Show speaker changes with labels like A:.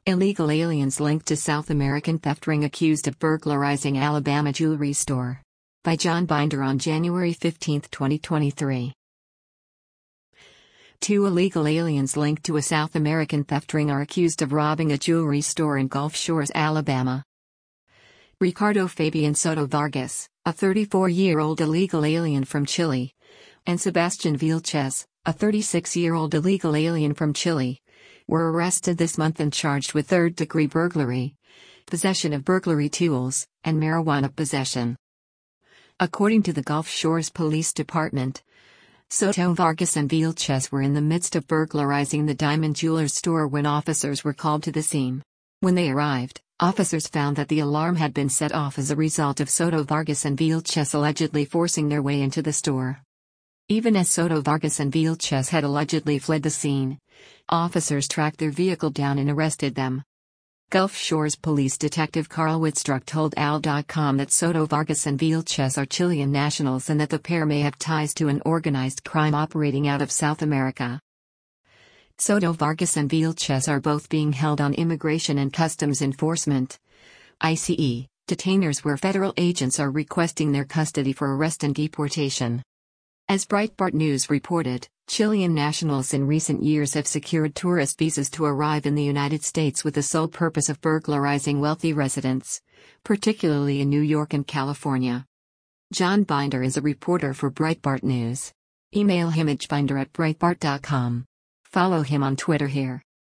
A: Illegal aliens linked to South American theft ring accused of burglarizing Alabama jewelry store. By John Binder on January 15, 2023. Two illegal aliens linked to a South American theft ring are accused of robbing a jewelry store in Gulf Shores, Alabama. Ricardo Fabian Soto Vargas, a 34-year-old illegal alien from Chile, and Sebastian Vilches, a 36-year-old illegal alien from Chile, were arrested this month and charged with third-degree burglary, possession of burglary tools, and marijuana possession. According to the Gulf Shores Police Department, Soto Vargas and Vilches were in the midst of burglarizing the Diamond Jewelers store when officers were called to the scene. When they arrived, officers found that the alarm had been set off as a result of Soto Vargas and Vilches allegedly forcing their way into the store. Even as Soto Vargas and Vilches had allegedly fled the scene, officers tracked their vehicle down and arrested them. Gulf Shores Police Detective Carl Wittstruck told AL.com that Soto Vargas and Vilches are Chilean nationals and that the pair may have ties to an organized crime operating out of South America. Soto Vargas and Vilches are both being held on Immigration and Customs Enforcement (ICE) detainers where federal agents are requesting their custody for arrest and deportation. As Breitbart News reported, Chilean nationals in recent years have secured tourist visas to arrive in the United States with the sole purpose of burglarizing wealthy residents, particularly in New York and California. John Binder is a reporter for Breitbart News. Email him at binder@breitbart.com. Follow him on Twitter here.